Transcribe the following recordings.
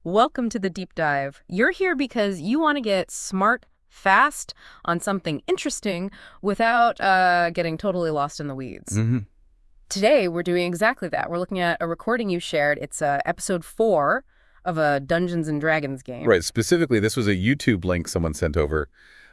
Welcome to the deep dive. You're here because you want to get smart, fast on something interesting without getting totally lost in the weeds. hmm Today, we're doing exactly that. We're looking at a recording you shared. It's episode 4 of a Dungeons and Dragons game. Right. Specifically, this was a YouTube link someone sent over.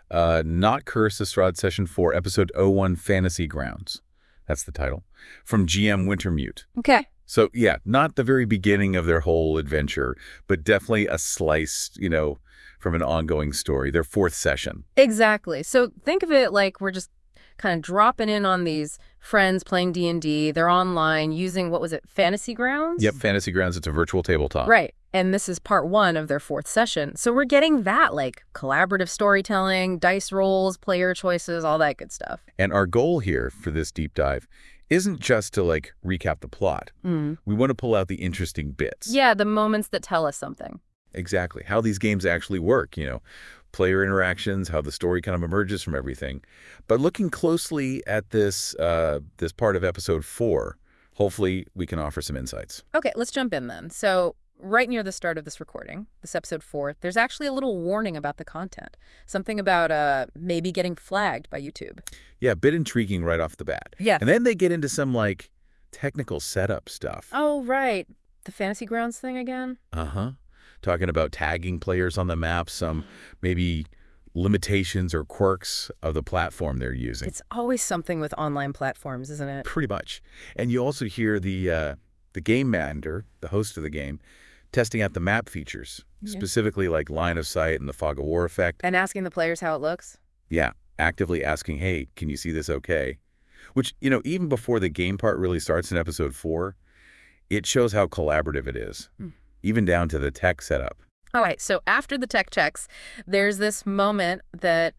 Not Curse Estrad Session 4, Episode 01, Fantasy Grounds. That's the title. From GM Wintermute. Okay. So, yeah, not the very beginning of their whole adventure, but definitely a slice, from an ongoing story. Their 4th session. Exactly. So think of it like we're just kind of dropping in on these friends playing D&D. They're online using, what was it, Fantasy Grounds? Yep, Fantasy Grounds. It's a virtual tabletop. Right. And this is part 1 of their 4th session. So we're getting that, like collaborative storytelling, dice rolls, player choices, all that good stuff. And our goal here for this deep dive isn't just to, recap the plot. We want to pull out the interesting bits. Yeah, the moments that tell us something. Exactly. How these games actually work, player interactions, how the story kind of emerges from everything. But looking closely at this part of episode 4, hopefully we can offer some insights. Okay, let's jump in then. So right near the start of this recording, this episode 4, there's actually a little warning about the content. Something about maybe getting flagged by YouTube. Yeah, a bit intriguing right off the bat. Yeah. And then they get into some, technical setup stuff. Oh, right. The Fantasy Grounds thing again? Uh-huh. Talking about tagging players on the map, some maybe limitations or quirks of the platform they're using. It's always something with online platforms, isn't it? Pretty much. And you also hear the game manager, the host of the game, testing out the map features, specifically like line of sight and the fog of war effect. And asking the players how it looks? Yeah, actively asking, hey, can you see this okay? Which, even before the game part really starts in episode 4, it shows how collaborative it is, even down to the tech setup. All right, so after the tech checks, there's this moment that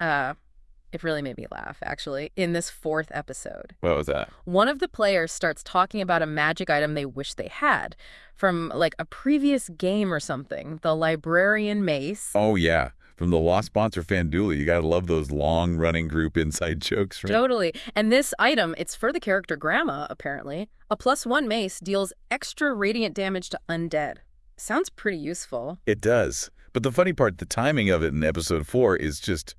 it really made me laugh, actually, in this 4th episode. What was that? One of the players starts talking about a magic item they wish they had from, a previous game or something, the librarian mace. Oh, yeah. From the Lost sponsor Fandula, you gotta love those long-running group inside jokes, right? Totally. And this item, it's for the character Grandma, apparently. A +1 mace deals extra radiant damage to undead. Sounds pretty useful. It does. But the funny part, the timing of it in episode 4 is just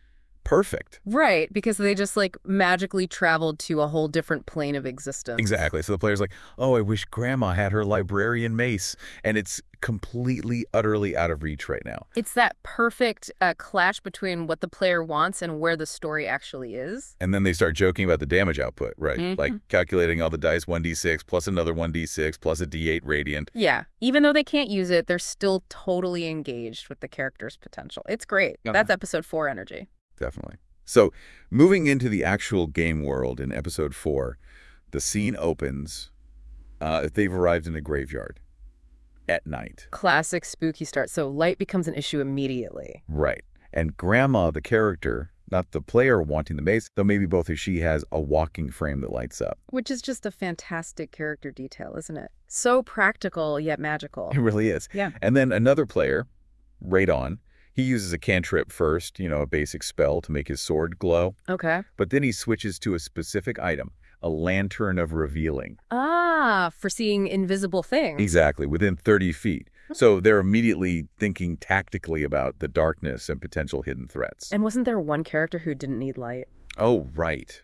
perfect. Right, because they just, magically traveled to a whole different plane of existence. Exactly. So the player's like, oh, I wish Grandma had her librarian mace. And it's completely, utterly out of reach right now. It's that perfect clash between what the player wants and where the story actually is. And then they start joking about the damage output, right? Like calculating all the dice, 1d6 plus another 1d6 plus a d8 radiant. Yeah. Even though they can't use it, they're still totally engaged with the character's potential. It's great. That's episode 4 energy. Definitely. So moving into the actual game world in episode 4, the scene opens. They've arrived in a graveyard at night. Classic spooky start. So light becomes an issue immediately. Right. And Grandma, the character, not the player wanting the mace, though maybe both of she has a walking frame that lights up. Which is just a fantastic character detail, isn't it? So practical yet magical. It really is. Yeah. And then another player, Radon, he uses a cantrip first, a basic spell to make his sword glow. Okay. But then he switches to a specific item, a Lantern of Revealing. Ah, for seeing invisible things. Exactly, within 30 feet. So they're immediately thinking tactically about the darkness and potential hidden threats. And wasn't there one character who didn't need light? Oh, right.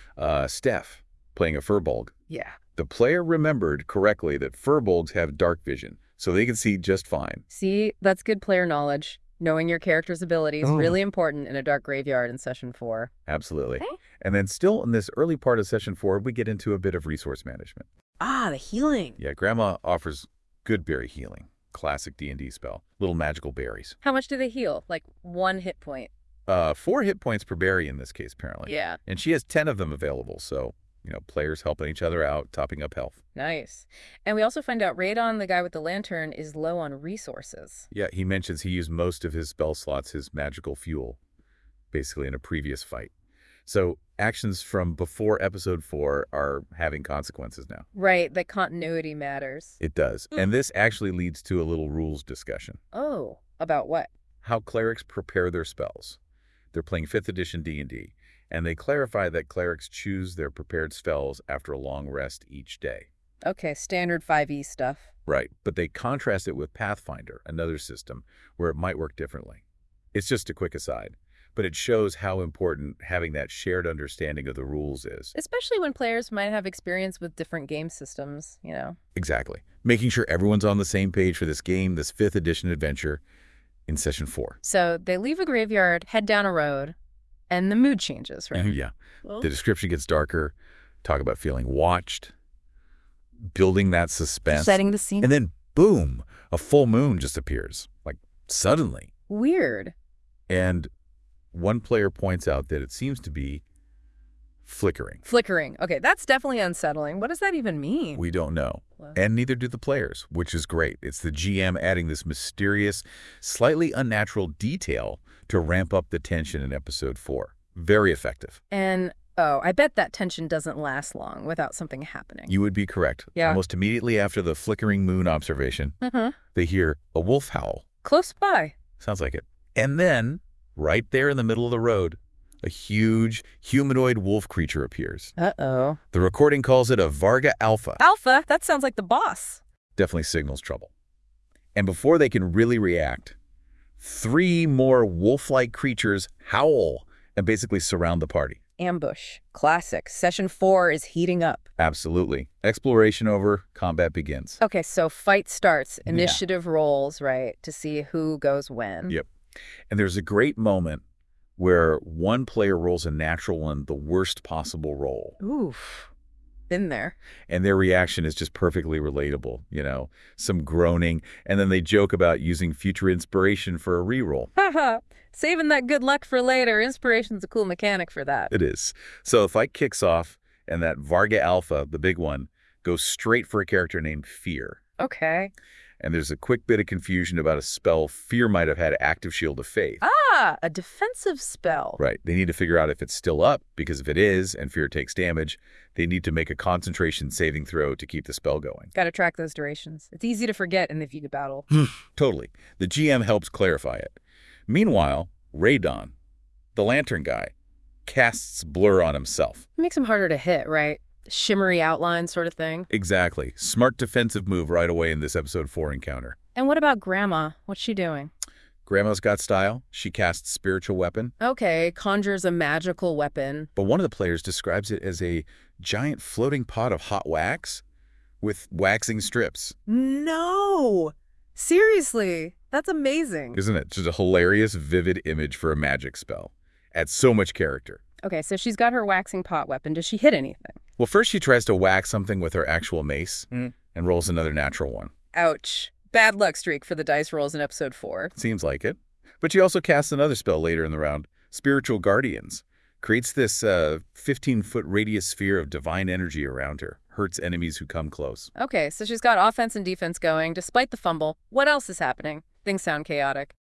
Steph, playing a Furbolg. Yeah. The player remembered correctly that Furbolgs have dark vision, so they can see just fine. See, that's good player knowledge. Knowing your character's abilities, really important in a dark graveyard in session 4. Absolutely. Okay. And then still in this early part of session 4, we get into a bit of resource management. Ah, the healing. Yeah, Grandma offers good berry healing. Classic D&D spell. Little magical berries. How much do they heal? 1 hit point. 4 hit points per berry in this case, apparently. Yeah. And she has 10 of them available, so, players helping each other out, topping up health. Nice. And we also find out Radon, the guy with the lantern, is low on resources. Yeah, he mentions he used most of his spell slots, his magical fuel, basically in a previous fight. So actions from before episode 4 are having consequences now. Right, that continuity matters. It does. And this actually leads to a little rules discussion. Oh, about what? How clerics prepare their spells. They're playing 5th edition D&D, and they clarify that clerics choose their prepared spells after a long rest each day. Okay, standard 5e stuff. Right, but they contrast it with Pathfinder, another system, where it might work differently. It's just a quick aside, but it shows how important having that shared understanding of the rules is. Especially when players might have experience with different game systems, you know. Exactly. Making sure everyone's on the same page for this game, this 5th edition adventure in session 4. So they leave a graveyard, head down a road, and the mood changes, right? Yeah. Well, The description gets darker. Talk about feeling watched, building that suspense. setting the scene. And then, boom, a full moon just appears, like suddenly. Weird. And one player points out that it seems to be flickering. Flickering. Okay, that's definitely unsettling. What does that even mean? We don't know. Well, And neither do the players, which is great. It's the GM adding this mysterious, slightly unnatural detail to ramp up the tension in episode 4. Very effective. And, oh, I bet that tension doesn't last long without something happening. You would be correct. Yeah. Almost immediately after the flickering moon observation, they hear a wolf howl. Close by. Sounds like it. And then, right there in the middle of the road, a huge humanoid wolf creature appears. Uh-oh. The recording calls it a Varga Alpha. Alpha? That sounds like the boss. Definitely signals trouble. And before they can really react, 3 more wolf-like creatures howl and basically surround the party. Ambush. Classic. Session 4 is heating up. Absolutely. Exploration over, combat begins. Okay, so fight starts. Initiative rolls, right, to see who goes when. Yep. And there's a great moment where one player rolls a natural one, the worst possible roll. Oof. Been there. And their reaction is just perfectly relatable, some groaning. And then they joke about using future inspiration for a reroll. Haha. Saving that good luck for later. Inspiration's a cool mechanic for that. It is. So the fight kicks off, and that Varga Alpha, the big one, goes straight for a character named Fear. Okay. And there's a quick bit of confusion about a spell Fear might have had active Shield of Faith. Ah, a defensive spell. Right. They need to figure out if it's still up, because if it is, and Fear takes damage, they need to make a concentration saving throw to keep the spell going. Gotta track those durations. It's easy to forget in the Vega battle. Totally. The GM helps clarify it. Meanwhile, Radon, the lantern guy, casts Blur on himself. Makes him harder to hit, right? Shimmery outline sort of thing. Exactly. Smart defensive move right away in this episode 4 encounter. And what about Grandma? What's she doing? Grandma's got style. She casts Spiritual Weapon. Okay, conjures a magical weapon. But one of the players describes it as a giant floating pot of hot wax with waxing strips. No! Seriously? That's amazing. Isn't it? Just a hilarious, vivid image for a magic spell. Adds so much character. Okay, so she's got her waxing pot weapon. Does she hit anything? Well, first she tries to whack something with her actual mace and rolls another natural one. Ouch. Bad luck streak for the dice rolls in episode 4. Seems like it. But she also casts another spell later in the round, Spiritual Guardians. Creates this 15-foot radius sphere of divine energy around her. Hurts enemies who come close. Okay, so she's got offense and defense going, despite the fumble. What else is happening? Things sound chaotic.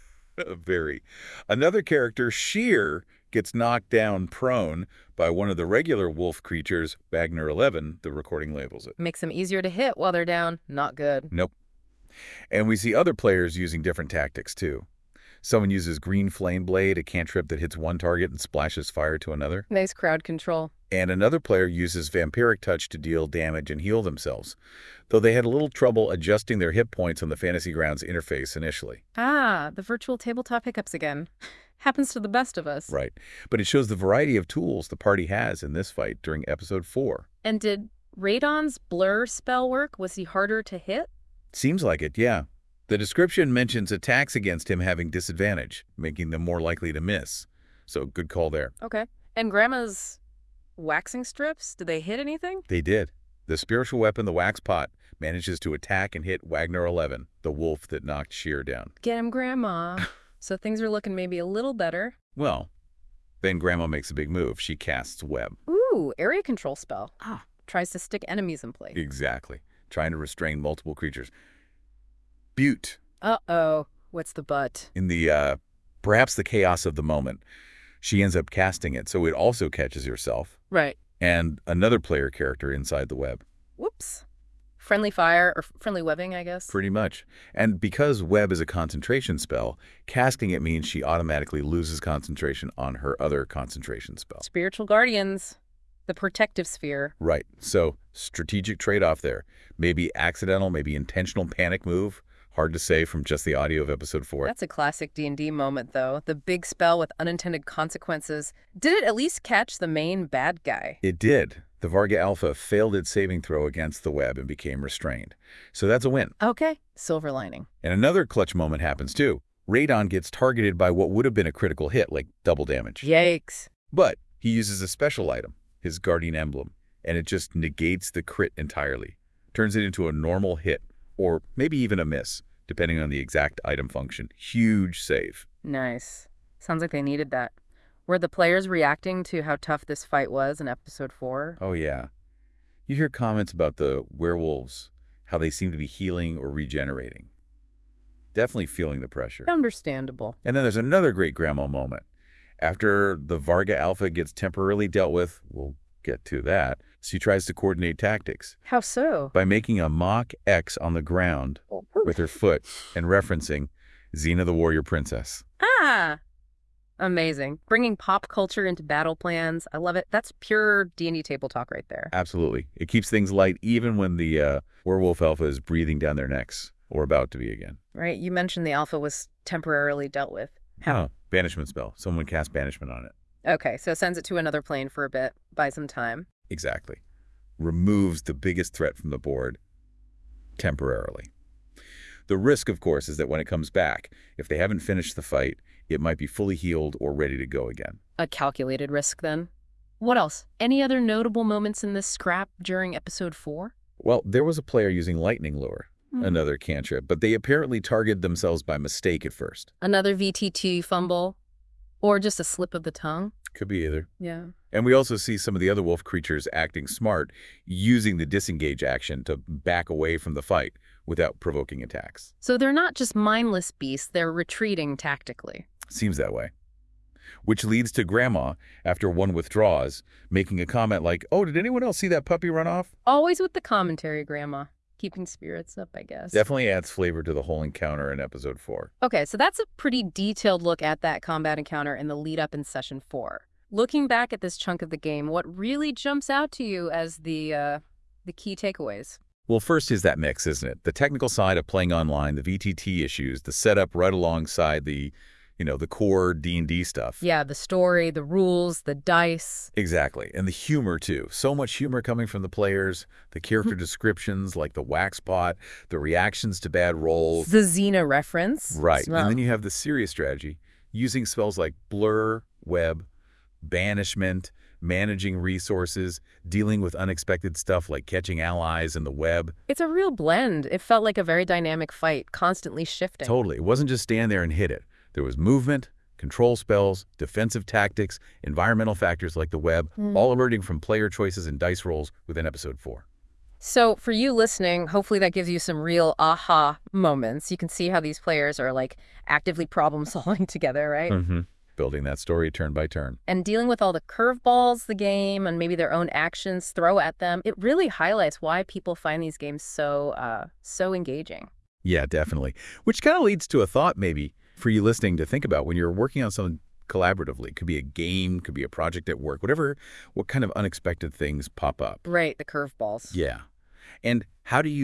Very. Another character, Sheer, gets knocked down prone by one of the regular wolf creatures, Wagner 11, the recording labels it. Makes them easier to hit while they're down. Not good. Nope. And we see other players using different tactics, too. Someone uses Green Flame Blade, a cantrip that hits one target and splashes fire to another. Nice crowd control. And another player uses Vampiric Touch to deal damage and heal themselves, though they had a little trouble adjusting their hit points on the Fantasy Grounds interface initially. Ah, the virtual tabletop hiccups again. Happens to the best of us. Right. But it shows the variety of tools the party has in this fight during episode 4. And did Radon's blur spell work? Was he harder to hit? Seems like it, yeah. The description mentions attacks against him having disadvantage, making them more likely to miss. So good call there. Okay. And Grandma's waxing strips, did they hit anything? They did. The spiritual weapon, the wax pot, manages to attack and hit Wagner 11, the wolf that knocked Sheer down. Get him, Grandma. So things are looking maybe a little better. Well, then Grandma makes a big move. She casts Web. Ooh, area control spell. Ah, tries to stick enemies in place. Exactly. Trying to restrain multiple creatures. Butte. Uh-oh. What's the but? In the, perhaps the chaos of the moment, she ends up casting it, so it also catches herself. Right. And another player character inside the web. Whoops. Friendly fire, or friendly webbing, I guess. Pretty much. And because web is a concentration spell, casting it means she automatically loses concentration on her other concentration spell. Spiritual Guardians. The protective sphere. Right. So strategic trade-off there. Maybe accidental, maybe intentional panic move. Hard to say from just the audio of episode 4. That's a classic D&D moment, though. The big spell with unintended consequences. Did it at least catch the main bad guy? It did. The Varga Alpha failed its saving throw against the web and became restrained. So that's a win. Okay, silver lining. And another clutch moment happens too. Radon gets targeted by what would have been a critical hit, like double damage. Yikes. But he uses a special item, his Guardian Emblem, and it just negates the crit entirely. Turns it into a normal hit, or maybe even a miss, depending on the exact item function. Huge save. Nice. Sounds like they needed that. Were the players reacting to how tough this fight was in episode 4? Oh, yeah. You hear comments about the werewolves, how they seem to be healing or regenerating. Definitely feeling the pressure. Understandable. And then there's another great grandma moment. After the Varga Alpha gets temporarily dealt with, we'll get to that, she tries to coordinate tactics How so? by making a mock X on the ground with her foot and referencing Xena the Warrior Princess. Ah! Amazing. Bringing pop culture into battle plans. I love it. That's pure D&D table talk right there. Absolutely. It keeps things light even when the Werewolf Alpha is breathing down their necks, or about to be again. Right? You mentioned the alpha was temporarily dealt with. Oh, banishment spell. Someone cast banishment on it. Okay, so it sends it to another plane for a bit, buy some time. Exactly. Removes the biggest threat from the board temporarily. The risk, of course, is that when it comes back, if they haven't finished the fight, it might be fully healed or ready to go again. A calculated risk, then. What else? Any other notable moments in this scrap during episode 4? Well, there was a player using Lightning Lure, another cantrip, but they apparently targeted themselves by mistake at first. Another VTT fumble? Or just a slip of the tongue? Could be either. Yeah. And we also see some of the other wolf creatures acting smart, using the disengage action to back away from the fight without provoking attacks. So they're not just mindless beasts, they're retreating tactically. Seems that way. Which leads to Grandma, after one withdraws, making a comment like, "Oh, did anyone else see that puppy run off?" Always with the commentary, Grandma. Keeping spirits up, I guess. Definitely adds flavor to the whole encounter in episode 4. Okay, so that's a pretty detailed look at that combat encounter in the lead up in session 4. Looking back at this chunk of the game, what really jumps out to you as the key takeaways? Well, first is that mix, isn't it? The technical side of playing online, the VTT issues, the setup right alongside the core D&D stuff. Yeah, the story, the rules, the dice. Exactly. And the humor, too. So much humor coming from the players, the character descriptions like the wax pot, the reactions to bad rolls. The Xena reference. Right. And then you have the serious strategy, using spells like Blur, Web, Banishment, managing resources, dealing with unexpected stuff like catching allies in the web. It's a real blend. It felt like a very dynamic fight, constantly shifting. Totally. It wasn't just stand there and hit it. There was movement, control spells, defensive tactics, environmental factors like the web, all emerging from player choices and dice rolls within episode 4. So for you listening, hopefully that gives you some real aha moments. You can see how these players are like actively problem solving together, right? Building that story turn by turn. And dealing with all the curveballs the game and maybe their own actions throw at them. It really highlights why people find these games so engaging. Yeah, definitely. Which kind of leads to a thought maybe for you listening to think about when you're working on something collaboratively. It could be a game, could be a project at work, what kind of unexpected things pop up. Right, the curveballs. Yeah. And how does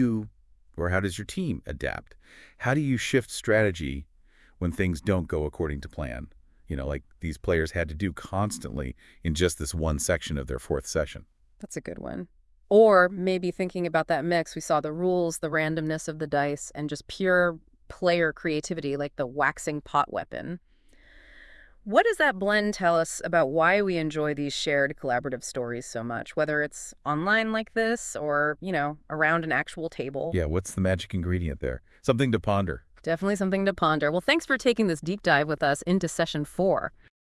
your team adapt? How do you shift strategy when things don't go according to plan? Like these players had to do constantly in just this one section of their 4th session. That's a good one. Or maybe thinking about that mix, we saw the rules, the randomness of the dice, and just pure player creativity like the waxing pot weapon. What does that blend tell us about why we enjoy these shared collaborative stories so much, whether it's online like this or, around an actual table? Yeah, what's the magic ingredient there? Something to ponder. Definitely something to ponder. Well, thanks for taking this deep dive with us into session 4.